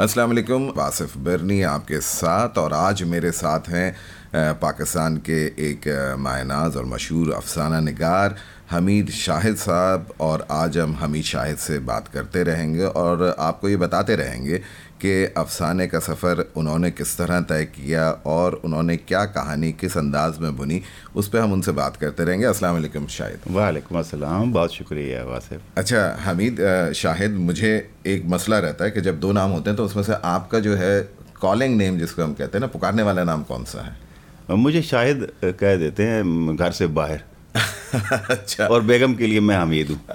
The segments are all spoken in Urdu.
السلام علیکم، واصف برنی آپ کے ساتھ، اور آج میرے ساتھ ہیں پاکستان کے ایک مایہ ناز اور مشہور افسانہ نگار حمید شاہد صاحب، اور آج ہم حمید شاہد سے بات کرتے رہیں گے اور آپ کو یہ بتاتے رہیں گے کہ افسانے کا سفر انہوں نے کس طرح طے کیا اور انہوں نے کیا کہانی کس انداز میں بنی، اس پہ ہم ان سے بات کرتے رہیں گے۔ السلام علیکم شاہد۔ وعلیکم السلام، بہت شکریہ واصف۔ اچھا حمید شاہد، مجھے ایک مسئلہ رہتا ہے کہ جب دو نام ہوتے ہیں تو اس میں سے آپ کا جو ہے کالنگ نیم جس کو ہم کہتے ہیں نا، پکارنے والا نام کون سا ہے؟ مجھے شاہد کہہ دیتے ہیں گھر سے باہر۔ اچھا، اور بیگم کے لیے میں حمید ہوں۔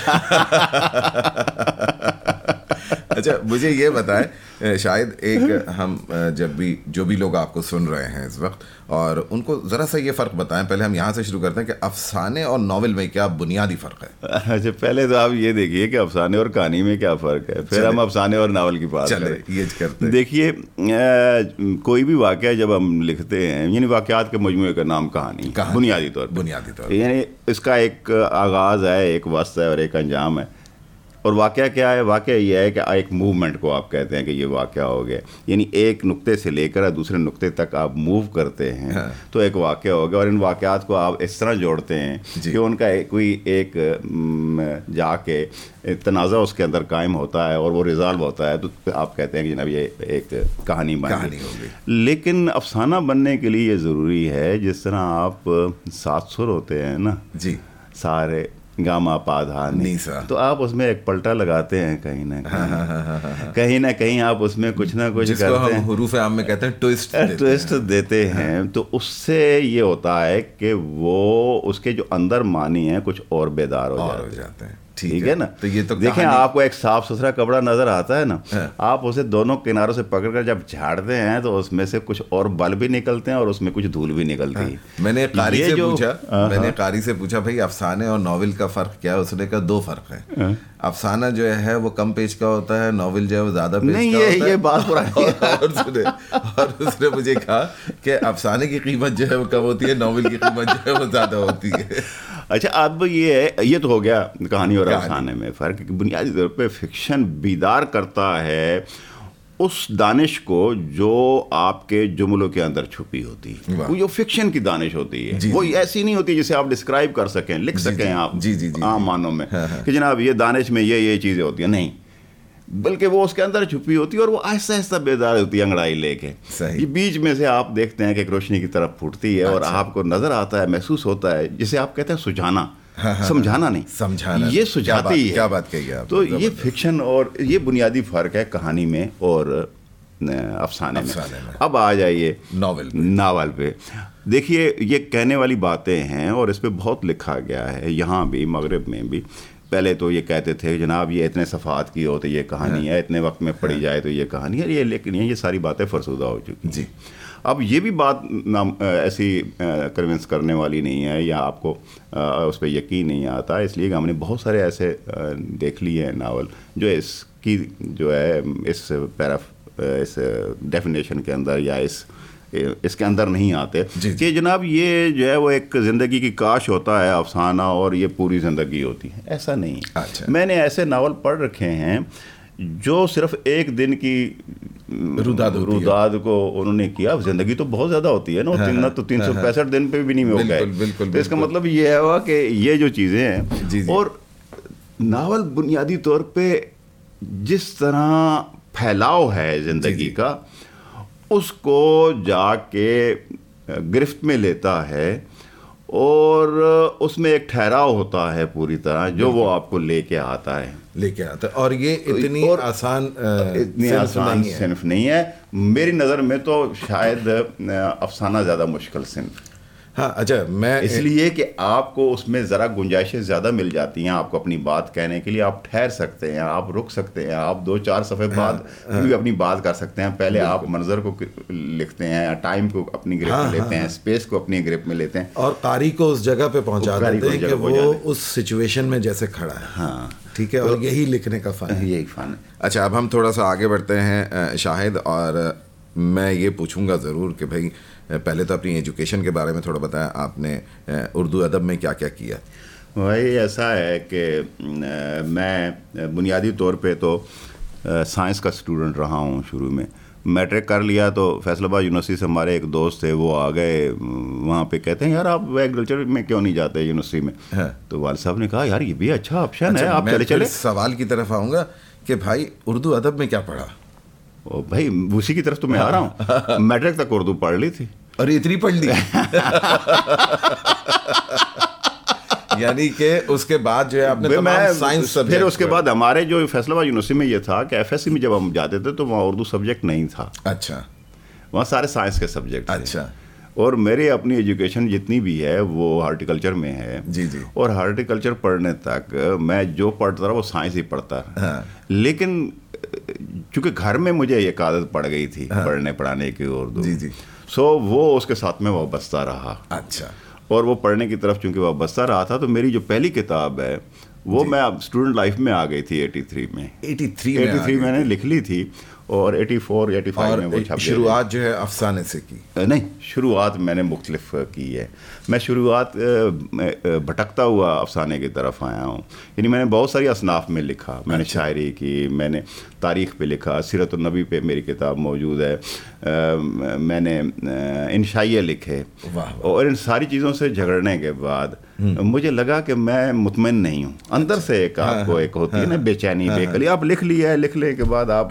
اچھا مجھے یہ بتائیں شاید، ایک ہم جب بھی جو بھی لوگ آپ کو سن رہے ہیں اس وقت، اور ان کو ذرا سا یہ فرق بتائیں، پہلے ہم یہاں سے شروع کرتے ہیں کہ افسانے اور ناول میں کیا بنیادی فرق ہے؟ اچھا، پہلے تو آپ یہ دیکھیے کہ افسانے اور کہانی میں کیا فرق ہے، پھر ہم افسانے اور ناول کی بات کریں۔ دیکھیے، کوئی بھی واقعہ جب ہم لکھتے ہیں، یعنی واقعات کے مجموعے کا نام کہانی بنیادی طور یعنی اس کا ایک آغاز ہے، ایک وسط ہے اور ایک انجام ہے۔ اور واقعہ کیا ہے؟ واقعہ یہ ہے کہ ایک موومنٹ کو آپ کہتے ہیں کہ یہ واقعہ ہو گیا، یعنی ایک نقطے سے لے کر دوسرے نقطے تک آپ موو کرتے ہیں تو ایک واقعہ ہو گیا، اور ان واقعات کو آپ اس طرح جوڑتے ہیں کہ ان کا کوئی ایک جا کے تنازع اس کے اندر قائم ہوتا ہے اور وہ ریزالو ہوتا ہے، تو آپ کہتے ہیں کہ جناب یہ ایک کہانی بن گئی۔ لیکن افسانہ بننے کے لیے یہ ضروری ہے، جس طرح آپ 7 سر ہوتے ہیں نا، جی، سارے گاما پادھا نیسا، تو آپ اس میں ایک پلٹا لگاتے ہیں کہیں نہ کہیں آپ اس میں کچھ نہ کچھ کرتے ہیں، حروف عام میں کہتے ہیں ٹویسٹ دیتے ہیں، تو اس سے یہ ہوتا ہے کہ وہ اس کے جو اندر معنی ہیں کچھ اور بیدار ہو جاتے ہیں۔ ٹھیک ہے نا؟ تو یہ تو دیکھیں، آپ کو ایک صاف ستھرا کپڑا نظر آتا ہے نا، آپ اسے دونوں کناروں سے پکڑ کر جب جھاڑتے ہیں تو اس میں سے کچھ اور بل بھی نکلتے ہیں اور اس میں کچھ دھول بھی نکلتی ہے۔ میں نے قاری سے پوچھا بھائی افسانے اور ناول کا فرق کیا ہے؟ اس نے کہا 2 فرق ہے، افسانہ جو ہے وہ کم پیج کا ہوتا ہے، ناول جو ہے وہ زیادہ پیج کا ہوتا ہے۔ یہ بات پرانی ہے۔ اور اس نے مجھے کہا کہ افسانے کی قیمت جو ہے وہ کم ہوتی ہے، ناول کی قیمت جو ہے وہ زیادہ ہوتی ہے۔ اچھا، اب یہ تو ہو گیا کہانی اور افسانے میں فرق۔ بنیادی طور پہ فکشن بیدار کرتا ہے اس دانش کو جو آپ کے جملوں کے اندر چھپی ہوتی ہے، وہ جو فکشن کی دانش ہوتی ہے وہ ایسی نہیں ہوتی جسے آپ ڈسکرائب کر سکیں، لکھ سکیں آپ عام معنوں میں کہ جناب یہ دانش میں یہ چیزیں ہوتی ہیں، نہیں، بلکہ وہ اس کے اندر چھپی ہوتی ہے اور وہ آہستہ آہستہ بیدار ہوتی ہے انگڑائی لے کے۔ یہ بیچ میں سے آپ دیکھتے ہیں کہ ایک روشنی کی طرف پھوٹتی ہے اور آپ کو نظر آتا ہے، محسوس ہوتا ہے، جسے آپ کہتے ہیں سجھانا، سمجھانا نہیں، سمجھانا، یہ سجھاتی ہے۔ کیا بات کہی آپ؟ تو یہ فکشن اور یہ بنیادی فرق ہے کہانی میں اور افسانے میں۔ اب آ جائیے ناول پہ۔ دیکھیے، یہ کہنے والی باتیں ہیں اور اس پہ بہت لکھا گیا ہے، یہاں بھی مغرب میں بھی۔ پہلے تو یہ کہتے تھے جناب یہ اتنے صفحات کی ہوتی یہ کہانی ہے، اتنے وقت میں پڑھی جائے تو یہ کہانی ہے، لیکن یہ ساری باتیں فرسودہ ہو چکی ہیں۔ اب یہ بھی بات ایسی کنونس کرنے والی نہیں ہے یا آپ کو اس پہ یقین نہیں آتا، اس لیے کہ ہم نے بہت سارے ایسے دیکھ لیے ہیں ناول جو اس کی جو ہے اس ڈیفینیشن کے اندر یا اس کے اندر نہیں آتے کہ جناب یہ جو ہے وہ ایک زندگی کی کاش ہوتا ہے افسانہ اور یہ پوری زندگی ہوتی ہے، ایسا نہیں۔ میں نے ایسے ناول پڑھ رکھے ہیں جو صرف ایک دن کی روداد کو انہوں نے کیا، زندگی تو بہت زیادہ ہوتی ہے نا، تو 365 دن پہ بھی نہیں ہو گئے، تو اس کا مطلب یہ ہوا کہ یہ جو چیزیں ہیں۔ اور ناول بنیادی طور پہ جس طرح پھیلاؤ ہے زندگی کا، اس کو جا کے گرفت میں لیتا ہے اور اس میں ایک ٹھہراؤ ہوتا ہے پوری طرح جو وہ آپ کو لے کے آتا ہے۔ اور یہ اتنی آسان صنف نہیں ہے میری نظر میں، تو شاید افسانہ زیادہ مشکل صنف۔ ہاں اچھا، میں اس لیے کہ آپ کو اس میں ذرا گنجائشیں زیادہ مل جاتی ہیں، آپ کو اپنی بات کہنے کے لیے آپ ٹھہر سکتے ہیں، آپ رک سکتے ہیں، آپ 2-4 صفحے بعد بھی اپنی بات کر سکتے ہیں۔ پہلے آپ منظر کو لکھتے ہیں، ٹائم کو اپنی گرپ میں لیتے ہیں، اسپیس کو اپنی گرپ میں لیتے ہیں، اور قاری کو اس جگہ پہ پہنچا دیتے ہیں کہ وہ اس سچویشن میں جیسے کھڑا ہے۔ ہاں ٹھیک ہے، اور یہی لکھنے کا فن ہے، یہی فن ہے۔ اچھا، اب ہم تھوڑا سا آگے بڑھتے ہیں شاہد، اور میں یہ پوچھوں گا ضرور کہ بھائی پہلے تو اپنی ایجوکیشن کے بارے میں تھوڑا بتایا، آپ نے اردو ادب میں کیا کیا کیا؟ وہی ایسا ہے کہ میں بنیادی طور پہ تو سائنس کا اسٹوڈنٹ رہا ہوں شروع میں. میٹرک کر لیا تو فیصل آباد یونیورسٹی سے ہمارے ایک دوست تھے, وہ آ گئے وہاں پہ, کہتے ہیں یار آپ ایگریکلچر میں کیوں نہیں جاتے یونیورسٹی میں. تو والد صاحب نے کہا یار یہ بھی اچھا آپشن ہے, آپ چلے. سوال کی طرف آؤں گا کہ بھائی اردو ادب میں کیا پڑھا؟ بھائی اسی کی طرف تو میں آ رہا ہوں. میٹرک تک اردو پڑھ لی تھی. اور اتنی پڑھ لی یعنی کہ اس کے بعد جو ہے آپ نے سائنس سبجیکٹ. پھر اس کے بعد ہمارے جو فیصل آباد یونیورسٹی میں یہ تھا کہ ایف ایس سی میں جب ہم جاتے تھے تو وہاں اردو سبجیکٹ نہیں تھا. اچھا. وہاں سارے سائنس کے سبجیکٹ. اچھا. اور میری اپنی ایجوکیشن جتنی بھی ہے وہ ہارٹیکلچر میں ہے. جی جی. اور ہارٹیکلچر پڑھنے تک میں جو پڑھتا رہا وہ سائنس ہی پڑھتا رہا. لیکن چونکہ گھر میں مجھے ایک عادت پڑ گئی تھی پڑھنے پڑھانے کی اردو. جی جی. سو وہ اس کے ساتھ میں وابستہ رہا. اچھا. اور وہ پڑھنے کی طرف چونکہ وابستہ رہا تھا تو میری جو پہلی کتاب ہے وہ میں اسٹوڈنٹ لائف میں آ گئی تھی 83 میں. 83 میں نے لکھ لی تھی اور 84 85 میں وہ چھپ. شروعات جو ہے افسانے سے کی؟ نہیں, شروعات میں نے مختلف کی ہے. میں شروعات بھٹکتا ہوا افسانے کی طرف آیا ہوں. یعنی میں نے بہت ساری اصناف میں لکھا. میں نے شاعری کی, میں نے تاریخ پہ لکھا, سیرت النبی پہ میری کتاب موجود ہے, میں نے انشائیہ لکھے. اور ان ساری چیزوں سے جھگڑنے کے بعد مجھے لگا کہ میں مطمئن نہیں ہوں. اندر سے ایک آپ کو ایک ہوتی ہے نا بے چینی, بے قلی. آپ لکھ لیا ہے, لکھنے کے بعد آپ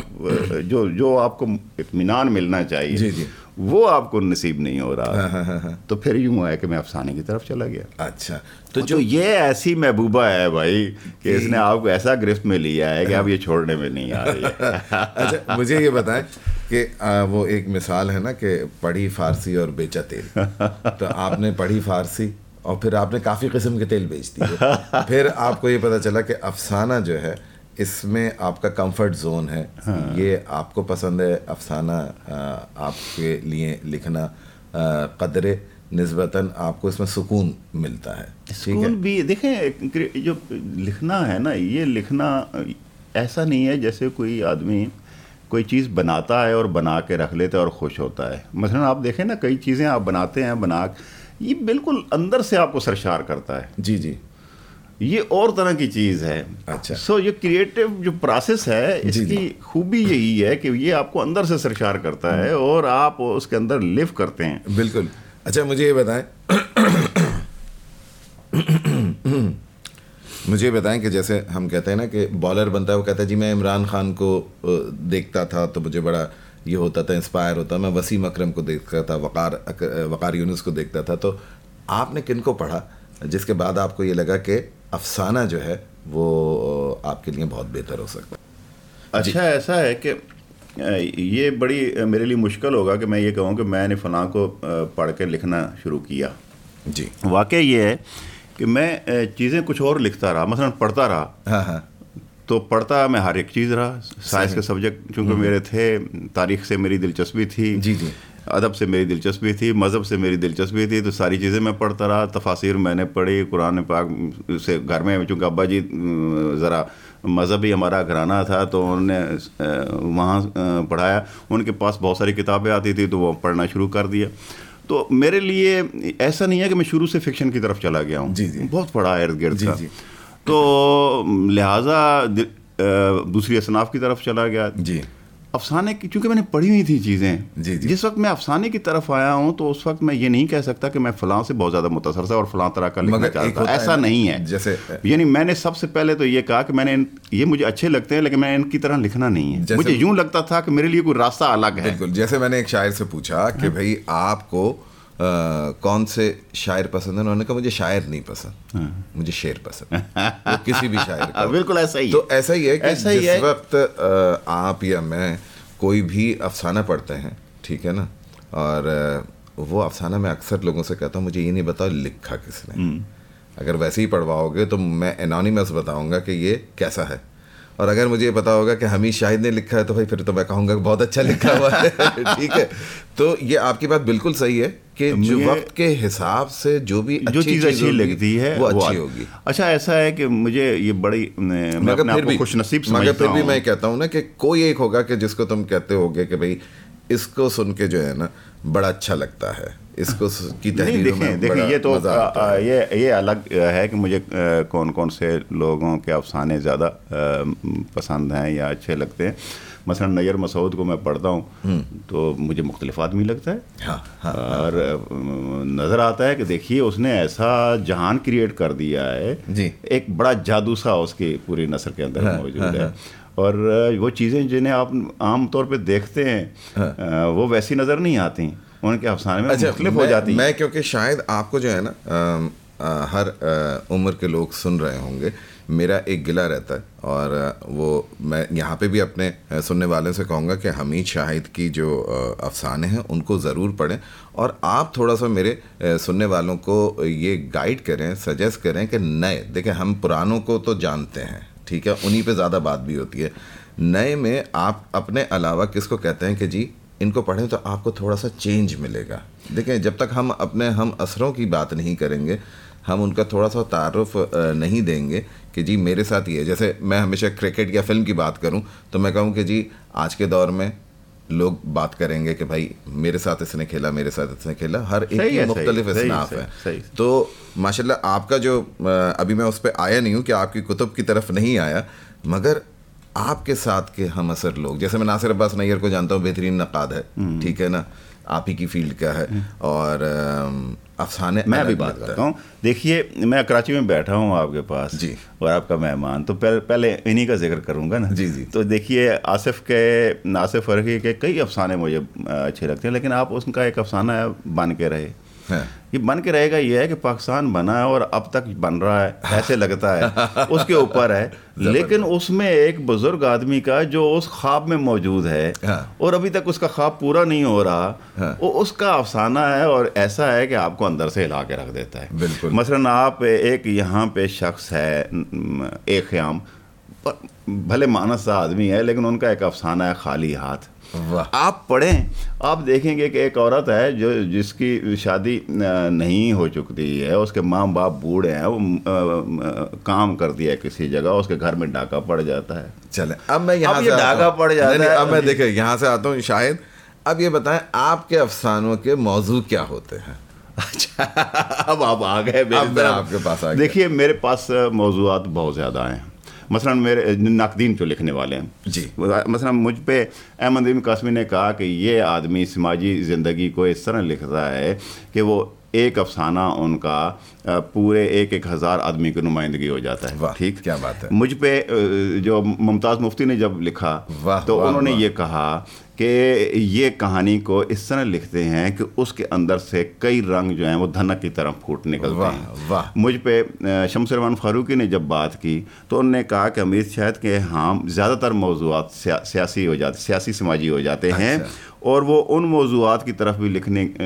جو آپ کو اطمینان ملنا چاہیے وہ آپ کو نصیب نہیں ہو رہا. تو پھر یوں ہے کہ میں افسانے کی طرف چلا گیا. اچھا. تو جو یہ ایسی محبوبہ ہے بھائی کہ اس نے آپ کو ایسا گرفت میں لیا ہے کہ آپ یہ چھوڑنے میں نہیں آ رہی ہے. اچھا مجھے یہ بتائیں کہ وہ ایک مثال ہے نا کہ پڑھی فارسی اور بیچا تیل. تو آپ نے پڑھی فارسی اور پھر آپ نے کافی قسم کے تیل بیچ دیے. پھر آپ کو یہ پتہ چلا کہ افسانہ جو ہے اس میں آپ کا کمفرٹ زون ہے. یہ آپ کو پسند ہے افسانہ, آپ کے لیے لکھنا قدرے نسبتاً آپ کو اس میں سکون ملتا ہے. سکون بھی دیکھیں, جو لکھنا ہے نا, یہ لکھنا ایسا نہیں ہے جیسے کوئی آدمی کوئی چیز بناتا ہے اور بنا کے رکھ لیتا ہے اور خوش ہوتا ہے. مثلا آپ دیکھیں نا کئی چیزیں آپ بناتے ہیں, یہ بالکل اندر سے آپ کو سرشار کرتا ہے. جی جی. یہ اور طرح کی چیز ہے. اچھا. سو یہ کریٹو جو پروسیس ہے اس کی خوبی یہی ہے کہ یہ آپ کو اندر سے سرشار کرتا ہے اور آپ اس کے اندر لیو کرتے ہیں. بالکل. اچھا مجھے یہ بتائیں کہ جیسے ہم کہتے ہیں نا کہ بالر بنتا ہے, وہ کہتا ہے جی میں عمران خان کو دیکھتا تھا تو مجھے بڑا یہ ہوتا تھا, انسپائر ہوتا. میں وسیم اکرم کو دیکھتا تھا, وقار یونس کو دیکھتا تھا. تو آپ نے کن کو پڑھا جس کے بعد آپ کو یہ لگا کہ افسانہ جو ہے وہ آپ کے لیے بہت بہتر ہو سکتا ہے؟ اچھا ایسا ہے کہ یہ بڑی میرے لیے مشکل ہوگا کہ میں یہ کہوں کہ میں نے فلاں کو پڑھ کے لکھنا شروع کیا. جی. واقع یہ ہے کہ میں چیزیں کچھ اور لکھتا رہا, مثلا پڑھتا رہا. تو پڑھتا میں ہر ایک چیز رہا. سائنس کے سبجیکٹ چونکہ میرے تھے, تاریخ سے میری دلچسپی تھی. جی جی. ادب سے میری دلچسپی تھی, مذہب سے میری دلچسپی تھی. تو ساری چیزیں میں پڑھتا رہا. تفاسیر میں نے پڑھی, قرآن پاک سے گھر میں چونکہ ابا جی ذرا مذہبی ہمارا گھرانہ تھا تو انہوں نے وہاں پڑھایا. ان کے پاس بہت ساری کتابیں آتی تھی تو وہ پڑھنا شروع کر دیا. تو میرے لیے ایسا نہیں ہے کہ میں شروع سے فکشن کی طرف چلا گیا ہوں. جی جی. بہت پڑھا ارد گرد کا. جی. تو لہٰذا دوسری اصناف کی طرف چلا گیا. جی. افسانے کی چونکہ میں نے پڑھی ہوئی تھی چیزیں. جی جی. جس وقت میں افسانے کی طرف آیا ہوں تو اس وقت میں یہ نہیں کہہ سکتا کہ میں فلاں سے بہت زیادہ متاثر تھا اور فلاں طرح کا لکھنا چاہتا. ایسا نہیں ہے. جیسے یعنی میں نے سب سے پہلے تو یہ کہا کہ میں نے یہ مجھے اچھے لگتے ہیں لیکن میں ان کی طرح لکھنا نہیں ہے. مجھے یوں لگتا تھا کہ میرے لیے کوئی راستہ الگ ہے. بالکل. جیسے میں نے ایک شاعر سے پوچھا کہ بھائی آپ کو کون سے شاعر پسند ہیں, انہوں نے کہا مجھے شاعر نہیں پسند, مجھے شعر پسند. وہ کسی بھی شاعر کا. بالکل ایسا ہی. تو ایسا ہی ہے کہ جس وقت آپ یا میں کوئی بھی افسانہ پڑھتے ہیں, ٹھیک ہے نا, اور وہ افسانہ میں اکثر لوگوں سے کہتا ہوں مجھے یہ نہیں بتاؤ لکھا کس نے. اگر ویسے ہی پڑھواؤ گے تو میں انونیمس بتاؤں گا کہ یہ کیسا ہے, اور اگر مجھے یہ پتا ہوگا کہ حمید شاہد نے لکھا ہے تو بھائی پھر تو میں کہوں گا کہ بہت اچھا لکھا ہوا ہے. ٹھیک ہے. تو یہ آپ کی بات بالکل صحیح ہے کہ جو وقت کے حساب سے جو بھی چیز اچھی لگتی ہے وہ اچھی ہوگی. اچھا ایسا ہے کہ مجھے یہ بڑی مگر پھر بھی میں کہتا ہوں نا کہ کوئی ایک ہوگا کہ جس کو تم کہتے ہوگے کہ بھائی اس کو سن کے جو ہے نا بڑا اچھا لگتا ہے. اس کو کی تحریروں میں دیکھیں یہ تو یہ الگ ہے کہ مجھے کون کون سے لوگوں کے افسانے زیادہ پسند ہیں یا اچھے لگتے ہیں. مثلا نیر مسعود کو میں پڑھتا ہوں تو مجھے مختلف آدمی لگتا ہے, اور نظر آتا ہے کہ دیکھیے اس نے ایسا جہان کریٹ کر دیا ہے, ایک بڑا جادو سا اس کی پوری نثر کے اندر موجود ہے, اور وہ چیزیں جنہیں آپ عام طور پہ دیکھتے ہیں وہ ویسی نظر نہیں آتی, ان کے افسانے میں مختلف ہو جاتی ہیں. میں کیونکہ شاید آپ کو جو ہے نا ہر عمر کے لوگ سن رہے ہوں گے, میرا ایک گلہ رہتا ہے, اور وہ میں یہاں پہ بھی اپنے سننے والوں سے کہوں گا کہ حمید شاہد کی جو افسانے ہیں ان کو ضرور پڑھیں, اور آپ تھوڑا سا میرے سننے والوں کو یہ گائیڈ کریں, سجیسٹ کریں کہ نئے, دیکھیں ہم پرانوں کو تو جانتے ہیں, ٹھیک ہے, انہی پہ زیادہ بات بھی ہوتی ہے, نئے میں آپ اپنے علاوہ کس کو کہتے ہیں کہ جی ان کو پڑھیں تو آپ کو تھوڑا سا چینج ملے گا. دیکھیں جب تک ہم اپنے ہم اثروں کی بات نہیں کریں گے, ہم ان کا تھوڑا سا تعارف نہیں دیں گے کہ جی میرے ساتھ یہ ہے. جیسے میں ہمیشہ کرکٹ یا فلم کی بات کروں تو میں کہوں کہ جی آج کے دور میں لوگ بات کریں گے کہ بھائی میرے ساتھ اس نے کھیلا, میرے ساتھ اس نے کھیلا, ہر ایک کی مختلف اصناف ہے. تو ماشاءاللہ آپ کا جو ابھی میں اس پہ آیا نہیں ہوں کہ آپ کی کتب کی طرف نہیں آیا, مگر آپ کے ساتھ کے ہم اثر لوگ, جیسے میں ناصر عباس نیر کو جانتا ہوں, بہترین نقاد ہے, ٹھیک ہے نا, آپ ہی کی فیلڈ کا ہے, اور افسانے میں بھی بات کرتا ہوں. دیکھیے میں کراچی میں بیٹھا ہوں آپ کے پاس جی, اور آپ کا مہمان, تو پہلے انہی کا ذکر کروں گا نا. جی جی. تو دیکھیے آصف فرقی کے کئی افسانے مجھے اچھے لگتے ہیں, لیکن آپ اس کا ایک افسانہ بن کے رہے. یہ بن کے رہے گا یہ ہے کہ پاکستان بنا ہے اور اب تک بن رہا ہے, ایسے لگتا ہے اس کے اوپر ہے, لیکن اس میں ایک بزرگ آدمی کا جو اس خواب میں موجود ہے اور ابھی تک اس کا خواب پورا نہیں ہو رہا, وہ اس کا افسانہ ہے, اور ایسا ہے کہ آپ کو اندر سے ہلا کے رکھ دیتا ہے. بالکل. مثلاً آپ ایک یہاں پہ شخص ہے ایک خیام, بھلے مانس سا آدمی ہے, لیکن ان کا ایک افسانہ ہے خالی ہاتھ. آپ پڑھیں, آپ دیکھیں گے کہ ایک عورت ہے جس کی شادی نہیں ہو چکی ہے, اس کے ماں باپ بوڑھے ہیں, وہ کام کرتی ہے کسی جگہ, اس کے گھر میں ڈاکہ پڑ جاتا ہے. چلیں اب میں یہاں سے ڈاکہ پڑ جاتا ہے, اب میں دیکھیں یہاں سے آتا ہوں شاہد, اب یہ بتائیں آپ کے افسانوں کے موضوع کیا ہوتے ہیں؟ اچھا اب آپ آ گئے, آپ کے پاس آ گئے. دیکھیے میرے پاس موضوعات بہت زیادہ ہیں. مثلا میرے ناقدین جو لکھنے والے ہیں, جی, مثلا مجھ پہ احمد ابن قاسمی نے کہا کہ یہ آدمی سماجی زندگی کو اس طرح لکھتا ہے کہ وہ ایک افسانہ ان کا پورے 1,000 آدمی کی نمائندگی ہو جاتا ہے. ٹھیک, کیا بات ہے. مجھ پہ جو ممتاز مفتی نے جب لکھا تو انہوں نے یہ کہا کہ یہ کہانی کو اس طرح لکھتے ہیں کہ اس کے اندر سے کئی رنگ جو ہیں وہ دھنک کی طرف پھوٹ نکلتے ہیں. مجھ پہ شمس رحمان فاروقی نے جب بات کی تو انہوں نے کہا کہ حمید شاہد کے ہاں زیادہ تر موضوعات سیاسی ہو جاتے, سیاسی سماجی ہو جاتے ہیں, اور وہ ان موضوعات کی طرف بھی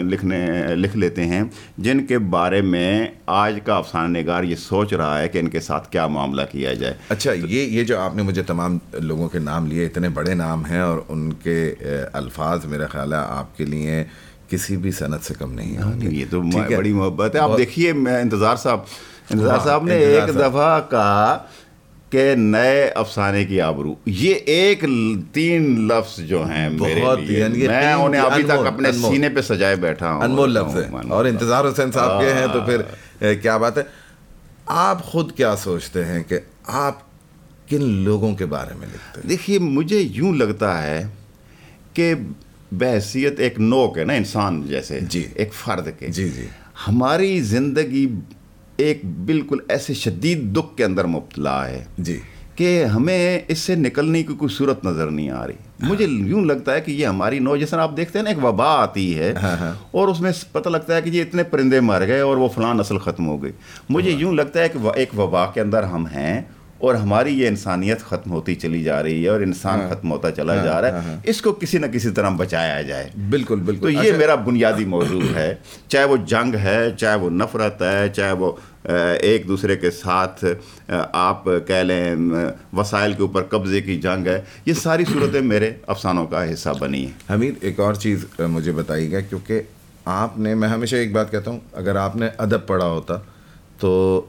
لکھ لیتے ہیں جن کے بارے میں آج کا افسانہ نگار یہ سوچ رہا ہے کہ ان کے ساتھ کیا معاملہ کیا جائے. اچھا, یہ جو آپ نے مجھے تمام لوگوں کے نام لیے, اتنے بڑے نام ہیں, اور ان کے الفاظ میرا خیال ہے آپ کے لیے کسی بھی صنعت سے کم نہیں ہوں گے. یہ تو بڑی محبت ہے. آپ دیکھیے انتظار صاحب نے ایک دفعہ کہا کہ نئے افسانے کی آبرو, یہ 3 لفظ جو ہیں میرے لیے, میں انہیں ابھی تک اپنے سینے پہ سجائے بیٹھا ہوں, انمول لفظ ہیں, اور انتظار حسین صاحب کے ہیں تو پھر کیا بات ہے. آپ خود کیا سوچتے ہیں کہ آپ کن لوگوں کے بارے میں لکھتے ہیں؟ دیکھیے مجھے یوں لگتا ہے کہ بحیثیت ایک نوک ہے نا انسان جیسے, جی, ایک فرد کے, جی جی, ہماری زندگی ایک بالکل ایسے شدید دکھ کے اندر مبتلا ہے, جی, کہ ہمیں اس سے نکلنے کی کوئی صورت نظر نہیں آ رہی. مجھے یوں لگتا ہے کہ یہ ہماری نو, جیسے آپ دیکھتے ہیں نا ایک وبا آتی ہے اور اس میں پتہ لگتا ہے کہ یہ اتنے پرندے مر گئے اور وہ فلاں نسل ختم ہو گئی. مجھے یوں لگتا ہے کہ ایک وبا کے اندر ہم ہیں اور ہماری یہ انسانیت ختم ہوتی چلی جا رہی ہے اور انسان ختم ہوتا چلا جا رہا ہے, اس کو کسی نہ کسی طرح بچایا جائے. بالکل بالکل. تو یہ میرا بنیادی موضوع ہے, چاہے وہ جنگ ہے, چاہے وہ نفرت ہے, چاہے وہ ایک دوسرے کے ساتھ آپ کہہ لیں وسائل کے اوپر قبضے کی جنگ ہے, یہ ساری صورتیں میرے افسانوں کا حصہ بنی ہیں. حمید ایک اور چیز مجھے بتائیے گا, کیونکہ آپ نے, میں ہمیشہ ایک بات کہتا ہوں, اگر آپ نے ادب پڑھا ہوتا تو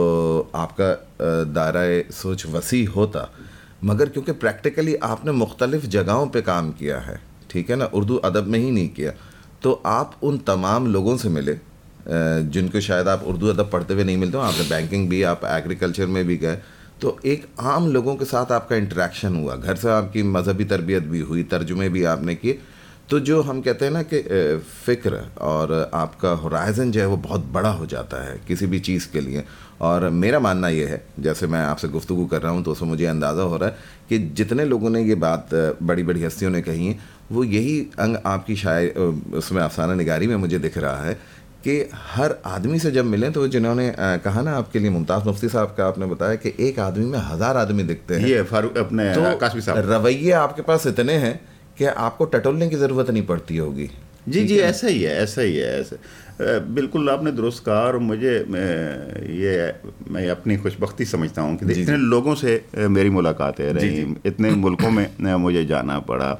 آپ کا دائرہ سوچ وسیع ہوتا, مگر کیونکہ پریکٹیکلی آپ نے مختلف جگہوں پہ کام کیا ہے, ٹھیک ہے نا, اردو ادب میں ہی نہیں کیا, تو آپ ان تمام لوگوں سے ملے جن کو شاید آپ اردو ادب پڑھتے ہوئے نہیں ملتے ہو. آپ نے بینکنگ بھی, آپ ایگریکلچر میں بھی گئے, تو ایک عام لوگوں کے ساتھ آپ کا انٹریکشن ہوا, گھر سے آپ کی مذہبی تربیت بھی ہوئی, ترجمے بھی آپ نے کیے, تو جو ہم کہتے ہیں نا کہ فکر اور آپ کا ہورائزن جو ہے وہ بہت بڑا ہو جاتا ہے کسی بھی چیز کے لیے. اور میرا ماننا یہ ہے, جیسے میں آپ سے گفتگو کر رہا ہوں تو اس میں مجھے اندازہ ہو رہا ہے کہ جتنے لوگوں نے یہ بات بڑی بڑی ہستیوں نے کہی ہیں, وہ یہی انگ آپ کی اس میں افسانہ نگاری میں مجھے دکھ رہا ہے کہ ہر آدمی سے جب ملیں تو جنہوں نے کہا نا آپ کے لیے ممتاز مفتی صاحب کا آپ نے بتایا کہ ایک آدمی میں 1000 آدمی دکھتے ہیں, یہ فاروق اپنے کاشمی صاحب رویے آپ کے پاس اتنے ہیں کہ آپ کو ٹٹولنے کی ضرورت نہیں پڑتی ہوگی. جی ایسا ہی ہے. بالکل آپ نے درست کہا, اور مجھے میں اپنی خوش بختی سمجھتا ہوں کہ اتنے لوگوں سے میری ملاقاتیں رہی, اتنے ملکوں میں مجھے جانا پڑا,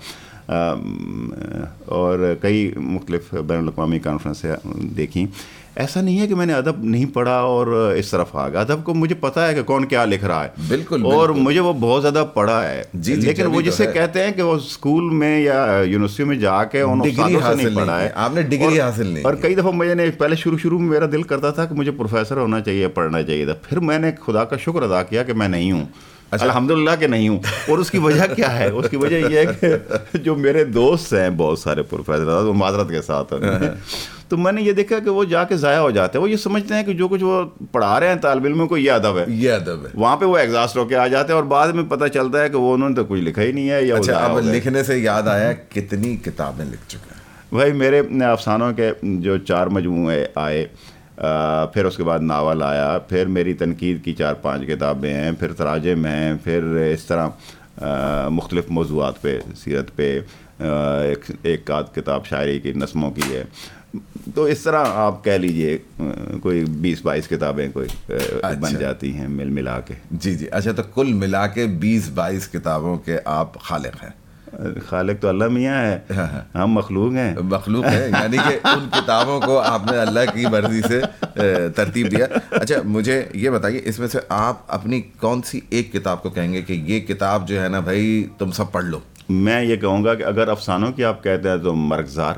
اور کئی مختلف بین الاقوامی کانفرنسیں دیکھیں. ایسا نہیں ہے کہ میں نے ادب نہیں پڑھا اور اس طرف آ گیا. ادب کو مجھے پتا ہے کہ کون کیا لکھ رہا ہے, بالکل, اور مجھے وہ بہت زیادہ پڑھا ہے. لیکن وہ جسے کہتے ہیں کہ وہ اسکول میں یا یونیورسٹی میں جا کے ان استادوں سے نہیں پڑھا ہے, آپ نے ڈگری حاصل نہیں. اور کئی دفعہ مجھے پہلے شروع میں میرا دل کرتا تھا کہ مجھے پروفیسر ہونا چاہیے, پڑھنا چاہیے تھا. پھر میں نے خدا کا شکر ادا کیا کہ میں نہیں ہوں, الحمدللہ کہ نہیں ہوں. اور اس کی وجہ کیا ہے؟ اس کی وجہ یہ ہے کہ جو میرے دوست ہیں بہت سارے پروفیسر, وہ معذرت کے ساتھ, تو میں نے یہ دیکھا کہ وہ جا کے ضائع ہو جاتے ہیں. وہ یہ سمجھتے ہیں کہ جو کچھ وہ پڑھا رہے ہیں طالب علموں کو یہ ادب ہے, وہاں پہ وہ ایگزاسٹ ہو کے آ جاتے ہیں, اور بعد میں پتہ چلتا ہے کہ وہ انہوں نے تو کچھ لکھا ہی نہیں ہے. یا اب لکھنے سے یاد آیا, کتنی کتابیں لکھ چکے ہیں بھائی. میرے افسانوں کے جو 4 مجموعے آئے, پھر اس کے بعد ناول آیا, پھر میری تنقید کی 4-5 کتابیں ہیں, پھر تراجم ہیں, پھر اس طرح مختلف موضوعات پہ, سیرت پہ ایک آدھ کتاب شاعری کی, نظموں کی ہے. تو اس طرح آپ کہہ لیجئے کوئی 20-22 کتابیں کوئی بن جاتی ہیں ملا کے. جی اچھا, تو کل ملا کے 20-22 کتابوں کے آپ خالق ہیں. خالق تو اللہ میاں ہے, ہم مخلوق ہیں. یعنی کہ ان کتابوں کو آپ نے اللہ کی مرضی سے ترتیب دیا. اچھا مجھے یہ بتائیے, اس میں سے آپ اپنی کون سی ایک کتاب کو کہیں گے کہ یہ کتاب جو ہے نا بھائی تم سب پڑھ لو؟ میں یہ کہوں گا کہ اگر افسانوں کی آپ کہتے ہیں تو مرغزار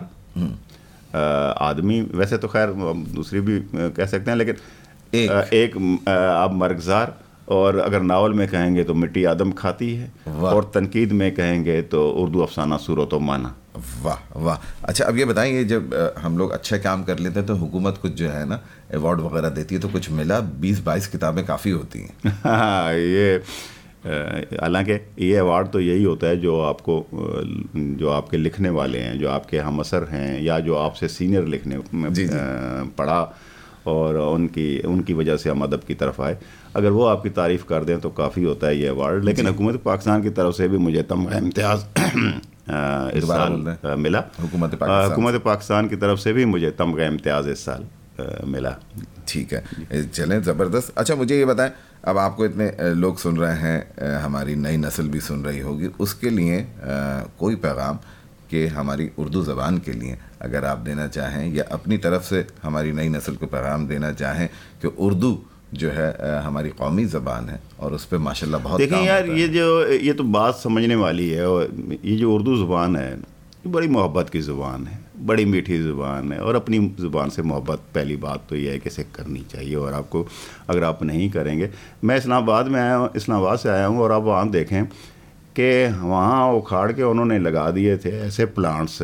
آدمی, ویسے تو خیر دوسری بھی کہہ سکتے ہیں, لیکن ایک آپ مرغزار, اور اگر ناول میں کہیں گے تو مٹی آدم کھاتی ہے, اور تنقید میں کہیں گے تو اردو افسانہ صورت و معنی. واہ. اچھا اب یہ بتائیں, یہ جب ہم لوگ اچھے کام کر لیتے ہیں تو حکومت کچھ جو ہے نا ایوارڈ وغیرہ دیتی ہے, تو کچھ ملا 20-22 کتابیں کافی ہوتی ہیں. یہ حالانکہ یہ ایوارڈ تو یہی ہوتا ہے جو آپ کو, جو آپ کے لکھنے والے ہیں, جو آپ کے ہم اثر ہیں, یا جو آپ سے سینئر لکھنے میں پڑھا اور ان کی وجہ سے ہم ادب کی طرف آئے, اگر وہ آپ کی تعریف کر دیں تو کافی ہوتا ہے یہ ایوارڈ. لیکن حکومت پاکستان کی طرف سے بھی مجھے تمغہ امتیاز اس سال ملا. حکومت پاکستان کی طرف سے بھی مجھے تمغہ امتیاز اس سال ملا. ٹھیک ہے, چلیں زبردست. اچھا مجھے یہ بتائیں, اب آپ کو اتنے لوگ سن رہے ہیں, ہماری نئی نسل بھی سن رہی ہوگی, اس کے لیے کوئی پیغام کہ ہماری اردو زبان کے لیے اگر آپ دینا چاہیں, یا اپنی طرف سے ہماری نئی نسل کو پیغام دینا چاہیں کہ اردو جو ہے ہماری قومی زبان ہے اور اس پہ ماشاءاللہ بہت دیکھیں یار, یہ تو بات سمجھنے والی ہے. اور یہ جو اردو زبان ہے یہ بڑی محبت کی زبان ہے, بڑی میٹھی زبان ہے, اور اپنی زبان سے محبت پہلی بات تو یہ ہے کہ اسے کرنی چاہیے. اور آپ کو اگر آپ نہیں کریں گے, میں اسلام آباد سے آیا ہوں, اور آپ وہاں دیکھیں کہ وہاں اکھاڑ کے انہوں نے لگا دیے تھے ایسے پلانٹس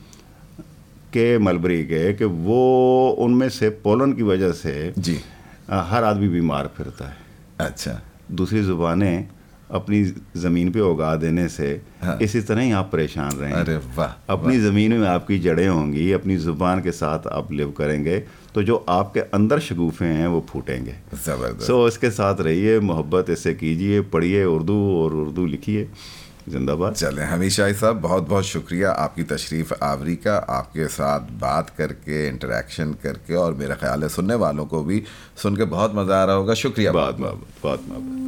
کہ ملبری کے, کہ وہ ان میں سے پولن کی وجہ سے ہر آدمی بیمار پھرتا ہے. اچھا, دوسری زبانیں اپنی زمین پہ اگا دینے سے اسی طرح ہی آپ پریشان رہیں. ارے واہ. اپنی زمین میں آپ کی جڑیں ہوں گی, اپنی زبان کے ساتھ آپ لیو کریں گے تو جو آپ کے اندر شگوفے ہیں وہ پھوٹیں گے. زبردست. اس کے ساتھ رہیے, محبت اس سے کیجیے, پڑھیے اردو اور اردو لکھیے. زندہ باد. چلیں حمید شاہد صاحب, بہت بہت شکریہ آپ کی تشریف آوری کا, آپ کے ساتھ بات کر کے, انٹریکشن کر کے, اور میرا خیال ہے سننے والوں کو بھی سن کے بہت مزہ آ رہا ہوگا. شکریہ. بہت محبت.